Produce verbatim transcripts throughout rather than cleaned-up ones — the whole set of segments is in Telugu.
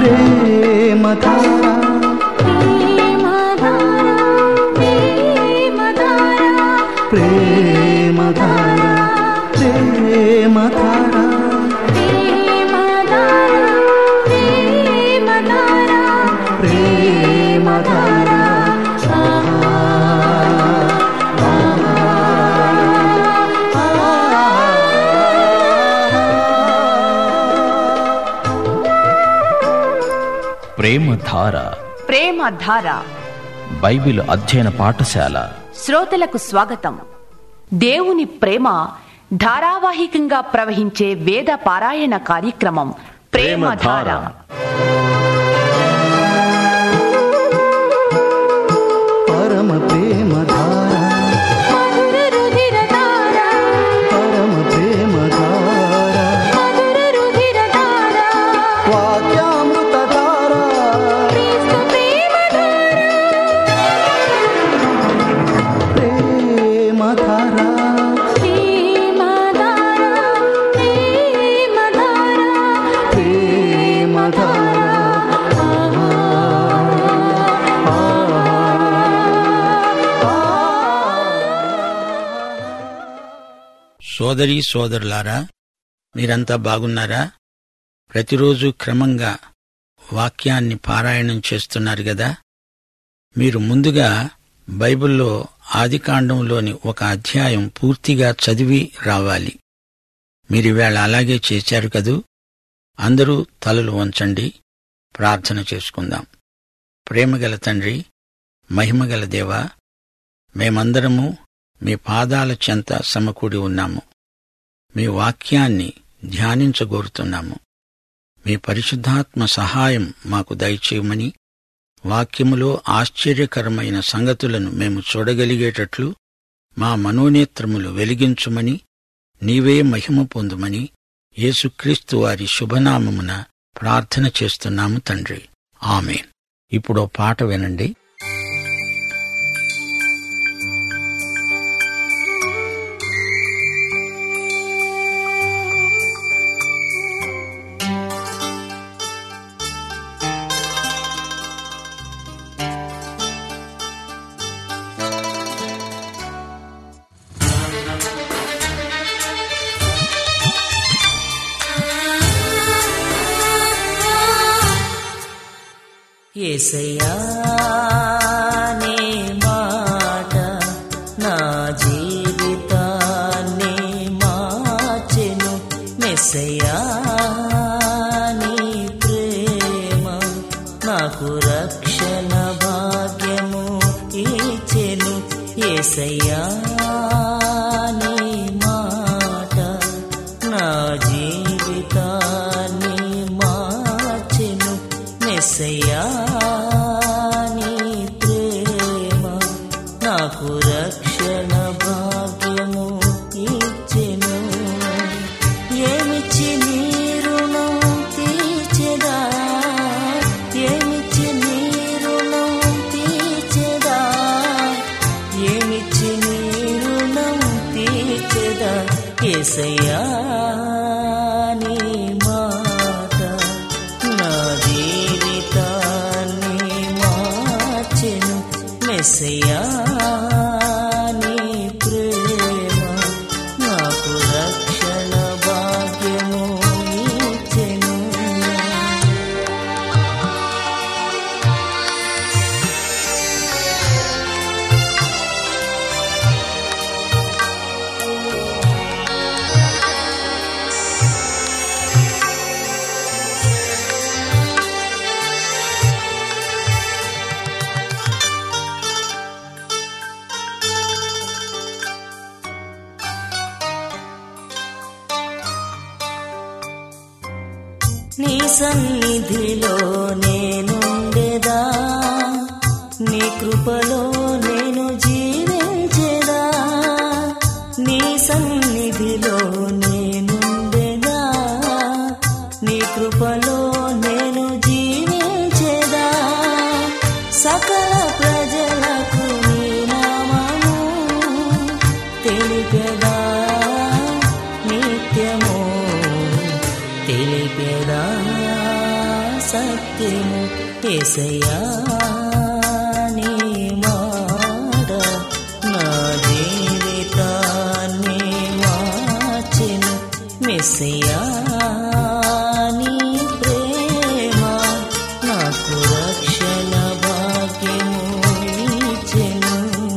ప్రేమధార ప్రేమధార ప్రేమధార ప్రేమధార ప్రేమధార ప్రేమధార బైబిల్ అధ్యయన పాఠశాల శ్రోతలకు స్వాగతం. దేవుని ప్రేమ ధారావాహికంగా ప్రవహించే వేద పారాయణ కార్యక్రమం ప్రేమధార. పరమ ప్రేమధార పరమ ప్రేమధార వాక్యామృతధార ప్రేమధార సోదరీ సోదరులారా, మీరంతా బాగున్నారా? ప్రతిరోజు క్రమంగా వాక్యాన్ని పారాయణం చేస్తున్నారు గదా. మీరు ముందుగా బైబిల్లో ఆదికాండంలోని ఒక అధ్యాయం పూర్తిగా చదివి రావాలి. మీరివేళ అలాగే చేశారు కదూ. అందరూ తలలు వంచండి, ప్రార్థన చేసుకుందాం. ప్రేమగల తండ్రి, మహిమగల దేవా, మేమందరము మీ పాదాల చెంత సమకూడి ఉన్నాము. మీ వాక్యాన్ని ధ్యానించగోరుతున్నాము. మీ పరిశుద్ధాత్మ సహాయం మాకు దయచేయమని, వాక్యములో ఆశ్చర్యకరమైన సంగతులను మేము చూడగలిగేటట్లు మా మనోనేత్రములు వెలిగించుమని, నీవే మహిమ పొందుమని యేసుక్రీస్తు వారి శుభనామమున ప్రార్థన చేస్తున్నాము తండ్రి. ఆమేన్. ఇప్పుడో పాట వినండి. యేసయ్యా నీ మాట నా జీవితాన్ని మార్చెను. మెస్సయ్యా నీ ప్రేమ నాకు రక్షణ భాగ్యము ఇచ్చెను. యేసయ్యా నీ మాట నా జీవితాన్ని మార్చెను. మెస్సయ్యా నీ ప్రేమ నాకు రక్షణ భాగ్యము ఇచ్చెను. ఏమిచ్చి నీ రుణం తీర్చెదా, ఏమిచ్చి నీ రుణం తీర్చెదా, ఏమిచ్చి నీ రుణం తీర్చెదా. యేసయ్యా నీ మాట నా జీవితాన్ని మార్చెను. మెస్సయ్యా నీ ప్రేమ నాకు రక్షణ భాగ్యము ఇచ్చెను. నీ సన్నిధిలో నేనుండెదా, నీ కృపలో నేను జీవించెదా. నీ సన్నిధిలో నేనుండెదా, నీ కృపలో నేను జీవించెదా. సకల ప్రజలకు నీ నామము తెలిపెదా, నిత్యము తెలిపెదా. సత్యము యేసయ్యా నీ మాట నా జీవితాన్ని మార్చెను మెస్సయ్యా నీ ప్రేమ నాకు రక్షణ భాగ్యము ఇచ్చెను.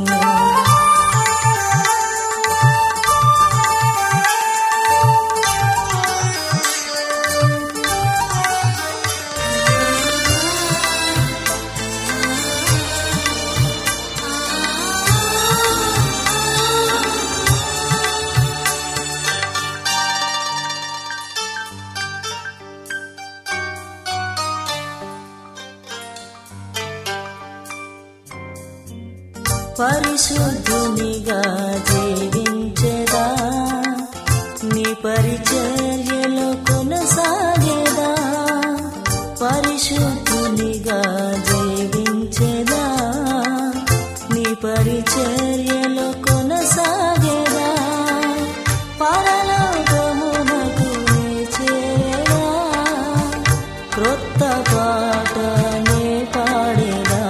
పరిశుద్ధునిగా జీవించెదా నీ పరిచర్యలో కొనసాగేదా పరిశుద్ధునిగా జీవించెదా నీ పరిచర్యలో కొనసాగేదా పరలోకమునకు చేరేదా క్రొత్త పాటనే పాడేదా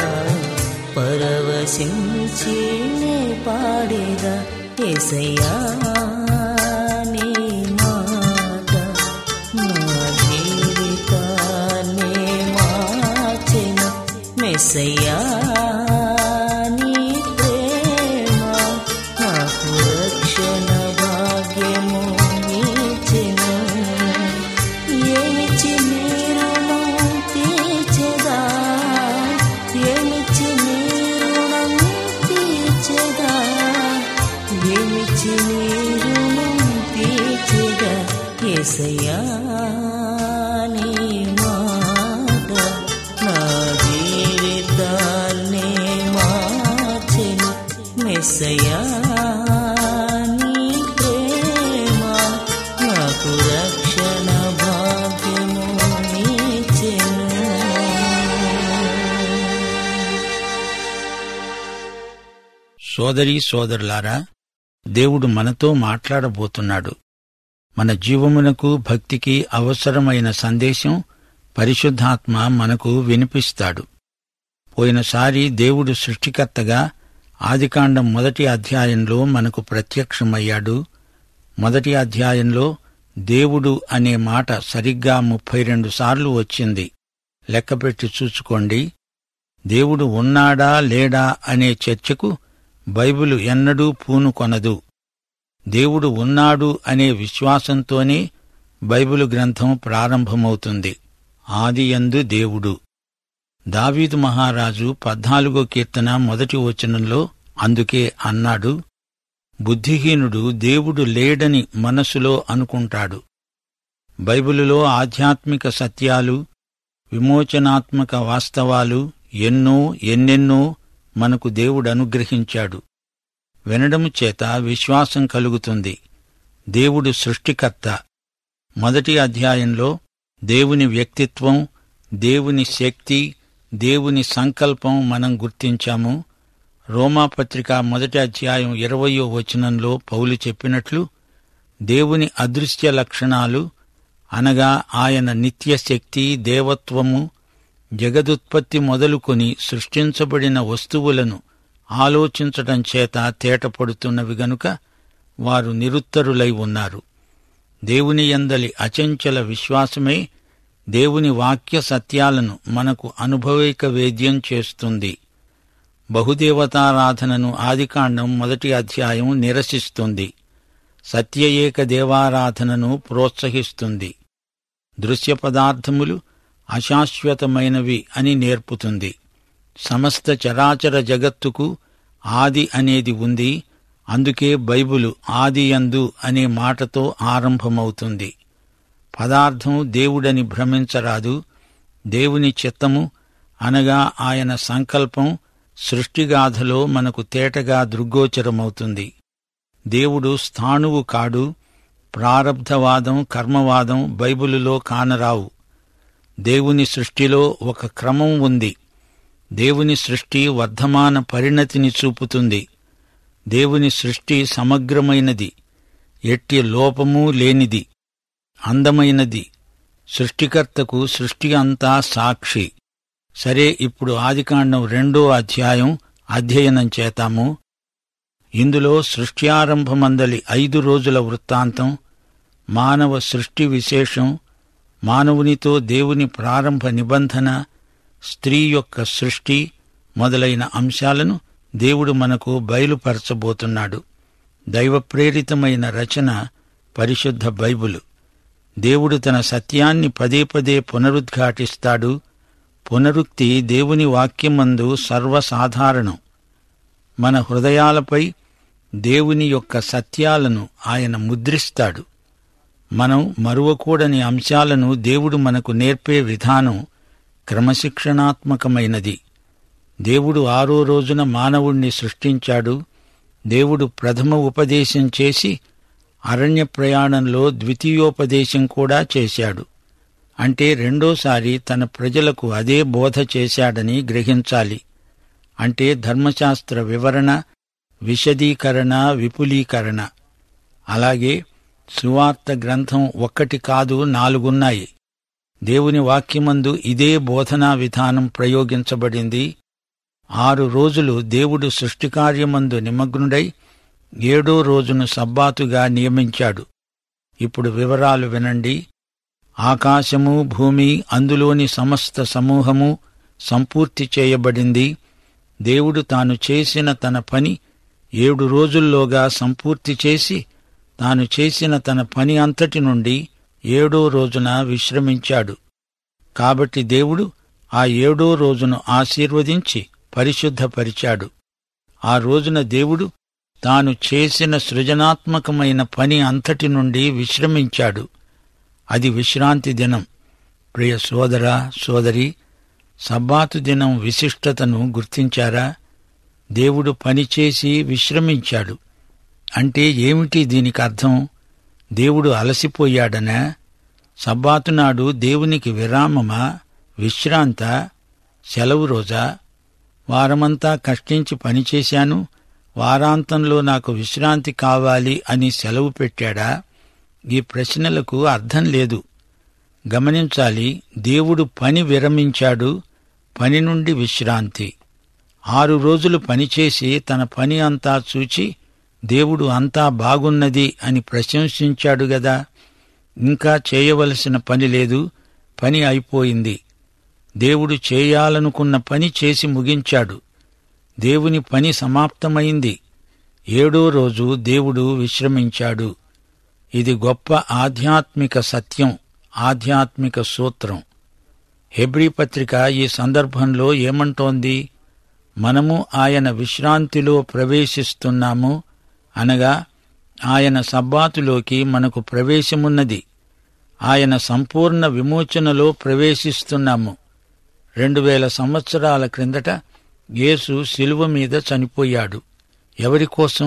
పరవశించి నే పాడేదా యేసయ్యా నీ మాట నా జీవితాన్ని మార్చెను మెస్సయ్యా నీ ప్రేమ నాకు రక్షణ భాగ్యము ఇచ్చెను. ఏమిచ్చి మీరు తీర్చెదా ఏమిచ్చి ఏమిచ్చి నీరు తీర్చెదా యేసయ్యా నీ మాట నా జీవితాన్ని మార్చెను మెస్సయ్యా నీ ప్రేమ నాకు రక్షణ భాగ్యము ఇచ్చెను. సోదరీ సోదరులారా, దేవుడు మనతో మాట్లాడబోతున్నాడు. మన జీవమునకు భక్తికి అవసరమైన సందేశం పరిశుద్ధాత్మ మనకు వినిపిస్తాడు. పోయినసారి దేవుడు సృష్టికర్తగా ఆదికాండం మొదటి అధ్యాయంలో మనకు ప్రత్యక్షమయ్యాడు. మొదటి అధ్యాయంలో దేవుడు అనే మాట సరిగ్గా ముప్పై రెండు సార్లు వచ్చింది. లెక్కపెట్టి చూసుకోండి. దేవుడు ఉన్నాడా లేడా అనే చర్చకు బైబిలు ఎన్నడూ పూనుకొనదు. దేవుడు ఉన్నాడు అనే విశ్వాసంతోనే బైబిలు గ్రంథం ప్రారంభమవుతుంది. ఆదియందు దేవుడు. దావీదు మహారాజు పద్నాలుగో కీర్తన మొదటి వచనంలో అందుకే అన్నాడు, బుద్ధిహీనుడు దేవుడు లేడని మనసులో అనుకుంటాడు. బైబిలులో ఆధ్యాత్మిక సత్యాలు, విమోచనాత్మక వాస్తవాలు ఎన్నో ఎన్నెన్నో మనకు దేవుడు అనుగ్రహించాడు. వినడము చేత విశ్వాసం కలుగుతుంది. దేవుడు సృష్టికర్త. మొదటి అధ్యాయంలో దేవుని వ్యక్తిత్వం, దేవుని శక్తి, దేవుని సంకల్పం మనం గుర్తించాము. రోమాపత్రిక మొదటి అధ్యాయం ఇరవయో వచనంలో పౌలు చెప్పినట్లు దేవుని అదృశ్య లక్షణాలు అనగా ఆయన నిత్యశక్తి, దేవత్వము, జగదుత్పత్తి మొదలుకొని సృష్టించబడిన వస్తువులను ఆలోచించటం చేత తేటపడుతున్నవి గనుక వారు నిరుత్తరులై ఉన్నారు. దేవుని యందలి అచంచల విశ్వాసమే దేవుని వాక్య సత్యాలను మనకు అనుభవైక వేద్యం చేస్తుంది. బహుదేవతారాధనను ఆదికాండం మొదటి అధ్యాయం నిరసిస్తుంది. సత్య ఏక దేవారాధనను ప్రోత్సహిస్తుంది. దృశ్య పదార్థములు అశాశ్వతమైనవి అని నేర్పుతుంది. సమస్త చరాచర జగత్తుకు ఆది అనేది ఉంది. అందుకే బైబిలు ఆదియందు అనే మాటతో ఆరంభమవుతుంది. పదార్థం దేవుడని భ్రమించరాదు. దేవుని చిత్తము అనగా ఆయన సంకల్పం సృష్టిగాథలో మనకు తేటగా దృగ్గోచరమవుతుంది. దేవుడు స్థాణువు కాడు. ప్రారబ్ధవాదం, కర్మవాదం బైబిలులో కానరావు. దేవుని సృష్టిలో ఒక క్రమం ఉంది. దేవుని సృష్టి వర్ధమాన పరిణతిని చూపుతుంది. దేవుని సృష్టి సమగ్రమైనది, ఎట్టి లోపమూ లేనిది, అందమైనది, సృష్టికర్తకు సృష్టి అంతా సాక్షి. సరే, ఇప్పుడు ఆదికాండం రెండో అధ్యాయం అధ్యయనం చేతాము. ఇందులో సృష్ట్యారంభమందలి ఐదు రోజుల వృత్తాంతం, మానవ సృష్టి విశేషం, మానవునితో దేవుని ప్రారంభ నిబంధన, స్త్రీ యొక్క సృష్టి మొదలైన అంశాలను దేవుడు మనకు బయలుపరచబోతున్నాడు. దైవప్రేరితమైన రచన పరిశుద్ధ బైబిలు. దేవుడు తన సత్యాన్ని పదే పదే పునరుద్ఘాటిస్తాడు. పునరుక్తి దేవుని వాక్యమందు సర్వసాధారణం. మన హృదయాలపై దేవుని యొక్క సత్యాలను ఆయన ముద్రిస్తాడు. మనం మరువకూడని అంశాలను దేవుడు మనకు నేర్పే విధానం క్రమశిక్షణాత్మకమైనది. దేవుడు ఆరో రోజున మానవుణ్ణి సృష్టించాడు. దేవుడు ప్రథమ ఉపదేశం చేసి అరణ్య ప్రయాణంలో ద్వితీయోపదేశం కూడా చేశాడు. అంటే రెండోసారి తన ప్రజలకు అదే బోధ చేశాడని గ్రహించాలి. అంటే ధర్మశాస్త్ర వివరణ, విశదీకరణ, విపులీకరణ. అలాగే సువార్త గ్రంథం ఒక్కటి కాదు, నాలుగున్నాయి. దేవుని వాక్యమందు ఇదే బోధనా విధానం ప్రయోగించబడింది. ఆరు రోజులు దేవుడు సృష్టికార్యమందు నిమగ్నుడై ఏడో రోజును సబ్బాతుగా నియమించాడు. ఇప్పుడు వివరాలు వినండి. ఆకాశము, భూమి, అందులోని సమస్త సమూహము సంపూర్తి చేయబడింది. దేవుడు తాను చేసిన తన పని ఏడు రోజుల్లోగా సంపూర్తి చేసి తాను చేసిన తన పని అంతటి నుండి ఏడో రోజున విశ్రమించాడు. కాబట్టి దేవుడు ఆ ఏడో రోజును ఆశీర్వదించి పరిశుద్ధపరిచాడు. ఆ రోజున దేవుడు తాను చేసిన సృజనాత్మకమైన పని అంతటి నుండి విశ్రమించాడు. అది విశ్రాంతి దినం. ప్రియ సోదరా, సోదరి, సబ్బాతు దినం విశిష్టతను గుర్తించారా? దేవుడు పనిచేసి విశ్రమించాడు. అంటే ఏమిటి దీనికి అర్థం? దేవుడు అలసిపోయాడనా? సబ్బాతునాడు దేవునికి విరామమా, విశ్రాంత, సెలవు రోజా? వారమంతా కష్టించి పనిచేశాను, వారాంతంలో నాకు విశ్రాంతి కావాలి అని సెలవు పెట్టాడా? ఈ ప్రశ్నలకు అర్థం లేదు. గమనించాలి, దేవుడు పని విరమించాడు, పని నుండి విశ్రాంతి. ఆరు రోజులు పనిచేసి తన పని అంతా చూచి దేవుడు అంతా బాగున్నది అని ప్రశంసించాడు గదా. ఇంకా చేయవలసిన పని లేదు, పని అయిపోయింది. దేవుడు చేయాలనుకున్న పని చేసి ముగించాడు. దేవుని పని సమాప్తమైంది. ఏడో రోజు దేవుడు విశ్రమించాడు. ఇది గొప్ప ఆధ్యాత్మిక సత్యం, ఆధ్యాత్మిక సూత్రం. హెబ్రీ పత్రిక ఈ సందర్భంలో ఏమంటోంది? మనము ఆయన విశ్రాంతిలో ప్రవేశిస్తున్నాము, అనగా ఆయన సబ్బాతులోకి మనకు ప్రవేశమున్నది. ఆయన సంపూర్ణ విమోచనలో ప్రవేశిస్తున్నాము. రెండు వేల సంవత్సరాల క్రిందట యేసు శిలువ మీద చనిపోయాడు. ఎవరి కోసం?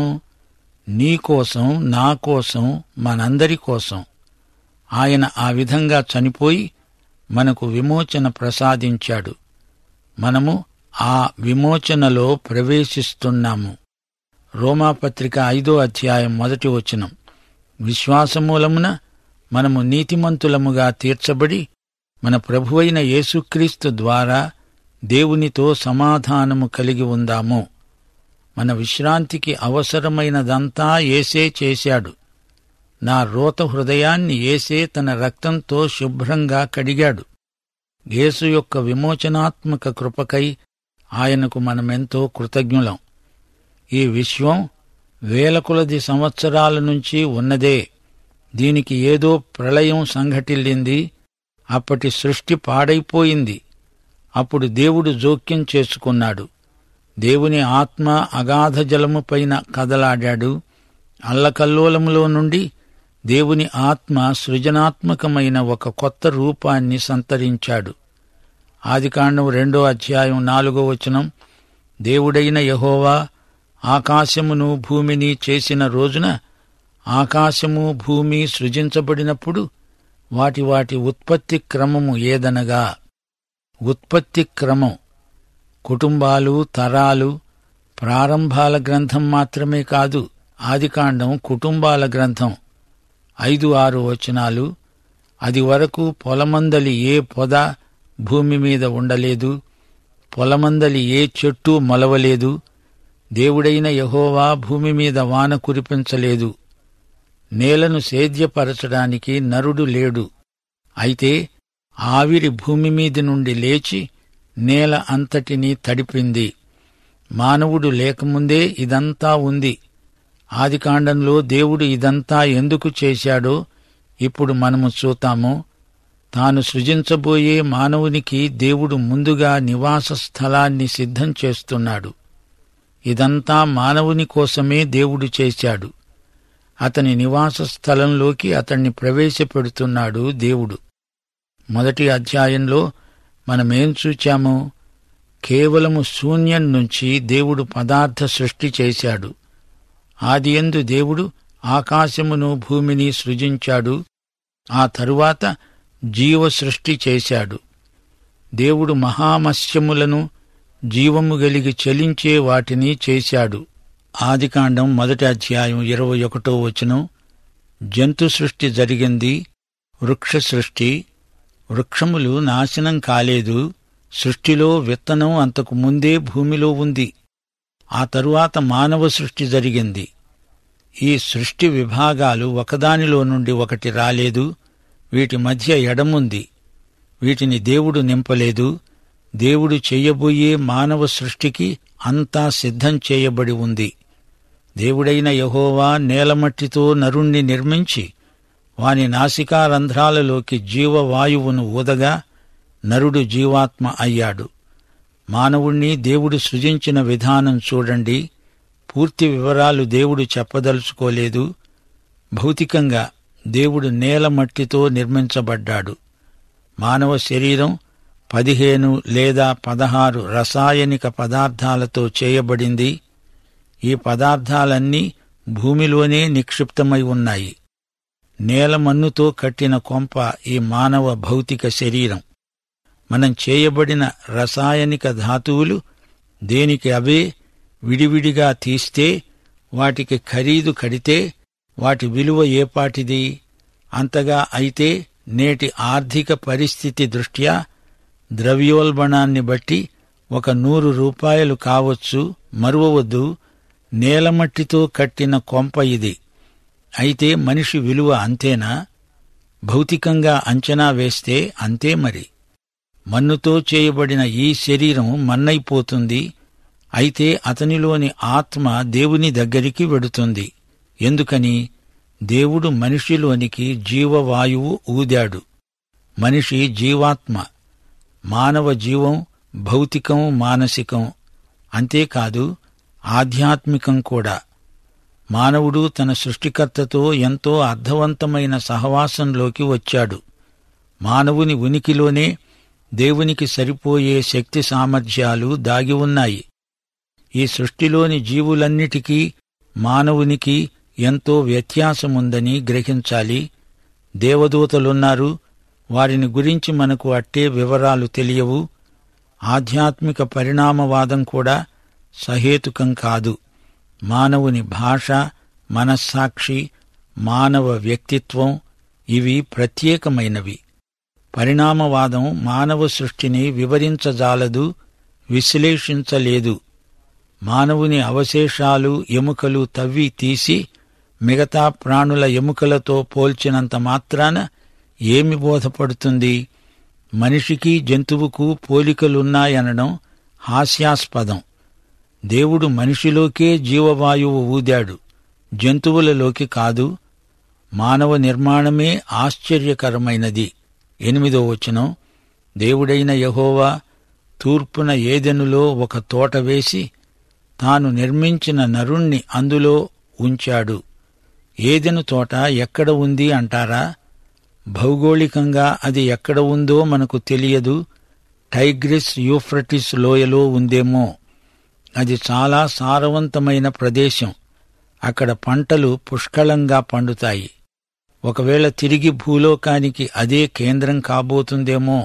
నీ కోసం, నా కోసం, మనందరి కోసం. ఆయన ఆ విధంగా చనిపోయి మనకు విమోచన ప్రసాదించాడు. మనము ఆ విమోచనలో ప్రవేశిస్తున్నాము. రోమాపత్రిక ఐదో అధ్యాయం మొదటి వచనం. విశ్వాసమూలమున మనము నీతిమంతులముగా తీర్చబడి మన ప్రభువైన యేసుక్రీస్తు ద్వారా దేవునితో సమాధానము కలిగి ఉందాము. మన విశ్రాంతికి అవసరమైనదంతా యేసే చేశాడు. నా రోత హృదయాన్ని యేసే తన రక్తంతో శుభ్రంగా కడిగాడు. యేసు యొక్క విమోచనాత్మక కృపకై ఆయనకు మనమెంతో కృతజ్ఞులం. ఈ విశ్వం వేల కొలది సంవత్సరాల నుంచి ఉన్నదే. దీనికి ఏదో ప్రళయం సంఘటిల్లింది. అప్పటి సృష్టి పాడైపోయింది. అప్పుడు దేవుడు జోక్యం చేసుకున్నాడు. దేవుని ఆత్మ అగాధ జలముపైన కదలాడాడు. అల్లకల్లోలములో నుండి దేవుని ఆత్మ సృజనాత్మకమైన ఒక కొత్త రూపాన్ని సంతరించాడు. ఆదికాండం రెండో అధ్యాయం నాలుగో వచనం. దేవుడైన యెహోవా ఆకాశమును భూమిని చేసిన రోజున ఆకాశము భూమి సృజించబడినప్పుడు వాటి వాటి ఉత్పత్తి క్రమము ఏదనగా, ఉత్పత్తి క్రమం కుటుంబాలు, తరాలు, ప్రారంభాల గ్రంథం మాత్రమే కాదు. ఆదికాండం కుటుంబాల గ్రంథం. ఐదు ఆరు వచనాలు. అది వరకు పొలమందలి ఏ పొద భూమి మీద ఉండలేదు, పొలమందలి ఏ చెట్టు మొలవలేదు. దేవుడైన యెహోవా భూమి మీద వాన కురిపించలేదు. నేలను సేద్యపరచడానికి నరుడు లేడు. అయితే ఆవిరి భూమి మీది నుండి లేచి నేల అంతటినీ తడిపింది. మానవుడు లేకముందే ఇదంతా ఉంది. ఆదికాండంలో దేవుడు ఇదంతా ఎందుకు చేశాడో ఇప్పుడు మనము చూతాము. తాను సృజించబోయే మానవునికి దేవుడు ముందుగా నివాస స్థలాన్ని సిద్ధం చేస్తున్నాడు. ఇదంతా మానవుని కోసమే దేవుడు చేశాడు. అతని నివాస స్థలంలోకి అతన్ని ప్రవేశపెడుతున్నాడు దేవుడు. మొదటి అధ్యాయంలో మనమేం చూచాము? కేవలము శూన్యం నుంచి దేవుడు పదార్థ సృష్టి చేశాడు. ఆదియందు దేవుడు ఆకాశమును భూమిని సృజించాడు. ఆ తరువాత జీవ సృష్టి చేశాడు. దేవుడు మహామత్స్యములను, జీవము గలిగి చలించే వాటిని చేశాడు. ఆదికాండం మొదటి అధ్యాయం ఇరవై ఒకటో వచనం. జంతు సృష్టి జరిగింది, వృక్ష సృష్టి. వృక్షములు నాశనం కాలేదు. సృష్టిలో విత్తనం అంతకు ముందే భూమిలో ఉంది. ఆ తరువాత మానవ సృష్టి జరిగింది. ఈ సృష్టి విభాగాలు ఒకదానిలో నుండి ఒకటి రాలేదు. వీటి మధ్య ఎడముంది. వీటిని దేవుడు నింపలేదు. దేవుడు చెయ్యబోయే మానవ సృష్టికి అంతా సిద్ధం చేయబడి ఉంది. దేవుడైన యెహోవా నేలమట్టితో నరుణ్ణి నిర్మించి వాని నాసికారంధ్రాలలోకి జీవవాయువును ఊదగా నరుడు జీవాత్మ అయ్యాడు. మానవుణ్ణి దేవుడు సృజించిన విధానం చూడండి. పూర్తి వివరాలు దేవుడు చెప్పదలుచుకోలేదు. భౌతికంగా దేవుడు నేలమట్టితో నిర్మించబడ్డాడు. మానవ శరీరం పదిహేను లేదా పదహారు రసాయనిక పదార్థాలతో చేయబడింది. ఈ పదార్థాలన్నీ భూమిలోనే నిక్షిప్తమై ఉన్నాయి. నేలమన్నుతో కట్టిన కొంప ఈ మానవ భౌతిక శరీరం. మనం చేయబడిన రసాయనిక ధాతువులు దేనికి అవే విడివిడిగా తీస్తే, వాటికి ఖరీదు కడితే వాటి విలువ ఏపాటిది? అంతగా అయితే నేటి ఆర్థిక పరిస్థితి దృష్ట్యా ద్రవ్యోల్బణాన్ని బట్టి ఒక నూరు రూపాయలు కావచ్చు. మరువవద్దు, నేలమట్టితో కట్టిన కొంప ఇది. అయితే మనిషి విలువ అంతేనా? భౌతికంగా అంచనా వేస్తే అంతే మరి. మన్నుతో చేయబడిన ఈ శరీరం మన్నైపోతుంది. అయితే అతనిలోని ఆత్మ దేవుని దగ్గరికి వెడుతుంది. ఎందుకని? దేవుడు మనిషిలోనికి జీవవాయువు ఊదాడు. మనిషి జీవాత్మ. మానవ జీవం భౌతికం, మానసికం. అంతేకాదు ఆధ్యాత్మికం కూడా. మానవుడు తన సృష్టికర్తతో ఎంతో అర్థవంతమైన సహవాసంలోకి వచ్చాడు. మానవుని ఉనికిలోనే దేవునికి సరిపోయే శక్తి సామర్థ్యాలు దాగి ఉన్నాయి. ఈ సృష్టిలోని జీవులన్నిటికీ మానవునికి ఎంతో వ్యత్యాసముందని గ్రహించాలి. దేవదూతలున్నారు. వారిని గురించి మనకు అట్టే వివరాలు తెలియవు. ఆధ్యాత్మిక పరిణామవాదం కూడా సహేతుకం కాదు. మానవుని భాష, మనస్సాక్షి, మానవ వ్యక్తిత్వం ఇవి ప్రత్యేకమైనవి. పరిణామవాదం మానవ సృష్టిని వివరించజాలదు, విశ్లేషించలేదు. మానవుని అవశేషాలు, ఎముకలు తవ్వి తీసి మిగతా ప్రాణుల ఎముకలతో పోల్చినంత మాత్రాన ఏమి బోధపడుతుంది? మనిషికి జంతువుకు పోలికలున్నాయనడం హాస్యాస్పదం. దేవుడు మనిషిలోకే జీవవాయువు ఊదాడు, జంతువులలోకి కాదు. మానవ నిర్మాణమే ఆశ్చర్యకరమైనది. ఎనిమిదో వచనం. దేవుడైన యెహోవా తూర్పున ఏదెనులో ఒక తోట వేసి తాను నిర్మించిన నరుణ్ణి అందులో ఉంచాడు. ఏదెను తోట ఎక్కడ ఉంది అంటారా? భౌగోళికంగా అది ఎక్కడ ఉందో మనకు తెలియదు. టైగ్రిస్ యూఫ్రటిస్ లోయలో ఉందేమో. అది చాలా సారవంతమైన ప్రదేశం. అక్కడ పంటలు పుష్కళంగా పండుతాయి. ఒకవేళ తిరిగి భూలోకానికి అదే కేంద్రం కాబోతుందేమో.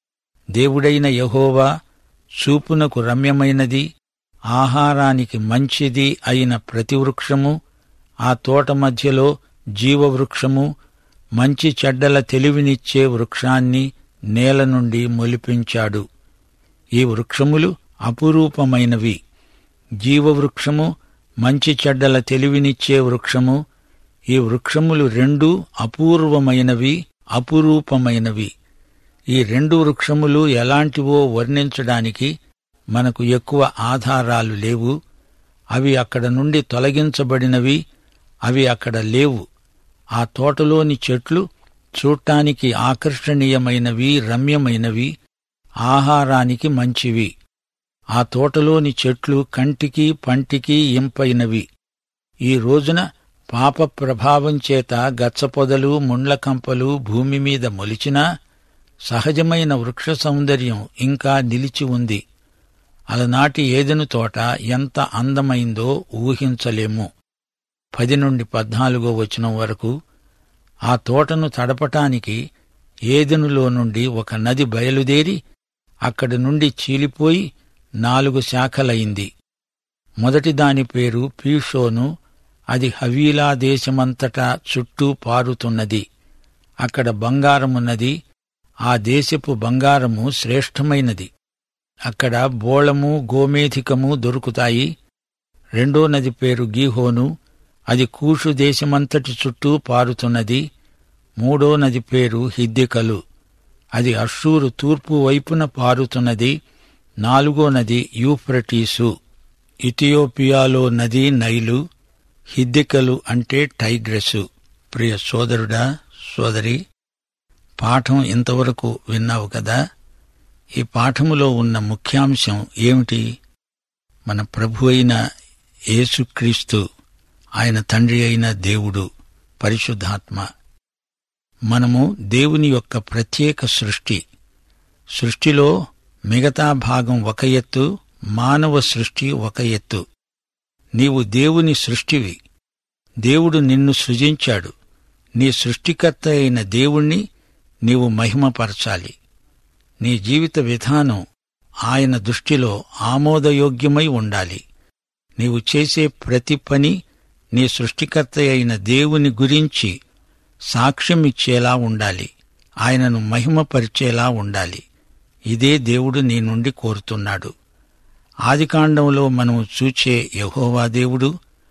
దేవుడైన యెహోవా చూపునకు రమ్యమైనది, ఆహారానికి మంచిది అయిన ప్రతి వృక్షము, ఆ తోట మధ్యలో జీవవృక్షము, మంచి చెడ్డల తెలివినిచ్చే వృక్షాన్ని నేల నుండి మొలిపించాడు. ఈ వృక్షములు అపురూపమైనవి. జీవవృక్షము, మంచి చెడ్డల తెలివినిచ్చే వృక్షము, ఈ వృక్షములు రెండూ అపూర్వమైనవి, అపురూపమైనవి. ఈ రెండు వృక్షములు ఎలాంటివో వర్ణించడానికి మనకు ఎక్కువ ఆధారాలు లేవు. అవి అక్కడ నుండి తొలగించబడినవి, అవి అక్కడ లేవు. ఆ తోటలోని చెట్లు చూడటానికి ఆకర్షణీయమైనవి, రమ్యమైనవి, ఆహారానికి మంచివి. ఆ తోటలోని చెట్లు కంటికి పంటికి ఇంపైనవి. ఈ రోజున పాప ప్రభావం చేత గచ్చపొదలు, ముండ్లకంపలు భూమి మీద మొలిచినా సహజమైన వృక్ష సౌందర్యం ఇంకా నిలిచి ఉంది. అలనాటి ఏదెను తోట ఎంత అందమైందో ఊహించలేము. పది నుండి పద్నాలుగో వచనం వరకు ఆ తోటను తడపటానికి ఏదెనులో నుండి ఒక నది బయలుదేరి అక్కడి నుండి చీలిపోయి నాలుగు శాఖలయింది. మొదటి దాని పేరు పీషోను. అది హవీలా దేశమంతటా చుట్టూ పారుతున్నది. అక్కడ బంగారమున్నది. ఆ దేశపు బంగారము శ్రేష్టమైనది. అక్కడ బోళము, గోమేధికము దొరుకుతాయి. రెండో నది పేరు గీహోను. అది కూషు దేశమంతటి చుట్టూ పారుతున్నది. మూడో నది పేరు హిద్దెకలు. అది అష్షూరు తూర్పు వైపున పారుతున్నది. నాలుగో నది యూఫ్రటీసు. ఇథియోపియాలో నది నైలు. హిద్దెకలు అంటే టైగ్రెసు. ప్రియ సోదరుడా, సోదరి, పాఠం ఇంతవరకు విన్నావు కదా. ఈ పాఠములో ఉన్న ముఖ్యాంశం ఏమిటి? మన ప్రభు అయిన యేసుక్రీస్తు, ఆయన తండ్రి అయిన దేవుడు, పరిశుద్ధాత్మ. మనము దేవుని యొక్క ప్రత్యేక సృష్టి. సృష్టిలో మిగతా భాగం ఒక ఎత్తు, మానవ సృష్టి ఒక ఎత్తు. నీవు దేవుని సృష్టివి. దేవుడు నిన్ను సృజించాడు. నీ సృష్టికర్త అయిన దేవుణ్ణి నీవు మహిమపరచాలి. నీ జీవిత విధానం ఆయన దృష్టిలో ఆమోదయోగ్యమై ఉండాలి. నీవు చేసే ప్రతి పని నీ సృష్టికర్త అయిన దేవుని గురించి సాక్ష్యమిచ్చేలా ఉండాలి. ఆయనను మహిమపరిచేలా ఉండాలి. ఇదే దేవుడు నీ నుండి కోరుతున్నాడు. ఆదికాండంలో మనము చూచే యెహోవా దేవుడు,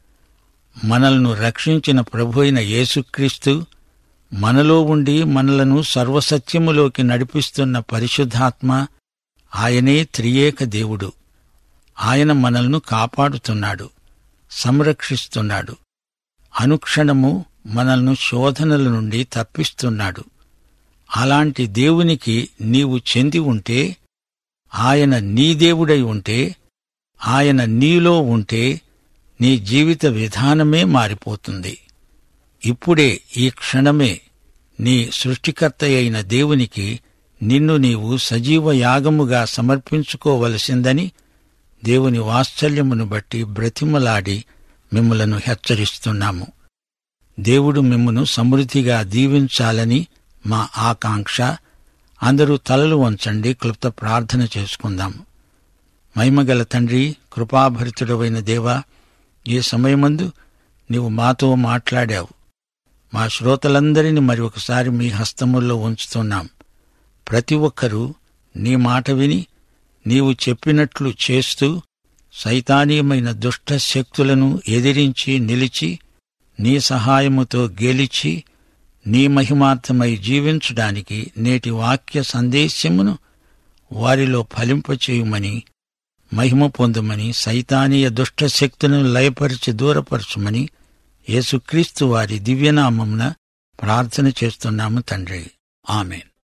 మనలను రక్షించిన ప్రభు అయిన యేసుక్రీస్తు, మనలో ఉండి మనలను సర్వసత్యములోకి నడిపిస్తున్న పరిశుద్ధాత్మ, ఆయనే త్రియేక దేవుడు. ఆయన మనల్ని కాపాడుతున్నాడు, సంరక్షిస్తున్నాడు. అనుక్షణము మనల్ని శోధనల నుండి తప్పిస్తున్నాడు. అలాంటి దేవునికి నీవు చెంది ఉంటే, ఆయన నీ దేవుడై ఉంటే, ఆయన నీలో ఉంటే నీ జీవిత విధానమే మారిపోతుంది. ఇప్పుడే, ఈ క్షణమే నీ సృష్టికర్త అయిన దేవునికి నిన్ను నీవు సజీవ యాగముగా సమర్పించుకోవలసిందని దేవుని వాత్సల్యమును బట్టి బ్రతిమలాడి మిమ్ములను హెచ్చరిస్తున్నాము. దేవుడు మిమ్మును సమృద్ధిగా దీవించాలని మా ఆకాంక్ష. అందరూ తలలు వంచండి, క్లుప్త ప్రార్థన చేసుకుందాము. మహిమగల తండ్రి, కృపాభరితుడవైన దేవా, ఈ సమయమందు నీవు మాతో మాట్లాడావు. మా శ్రోతలందరినీ మరి ఒకసారి మీ హస్తముల్లో ఉంచుతున్నాం. ప్రతి ఒక్కరూ నీ మాట విని నీవు చెప్పినట్లు చేస్తూ సైతానీయమైన దుష్ట శక్తులను ఎదిరించి నిలిచి నీ సహాయముతో గెలిచి నీ మహిమార్థమై జీవించడానికి నేటి వాక్య సందేశమును వారిలో ఫలింపచేయుమని, మహిమ పొందుమని, సైతానీయ దుష్ట శక్తులను లయపరిచి దూరపరచుమని యేసుక్రీస్తు వారి దివ్యనామమున ప్రార్థన చేస్తున్నాము తండ్రి. ఆమేన్.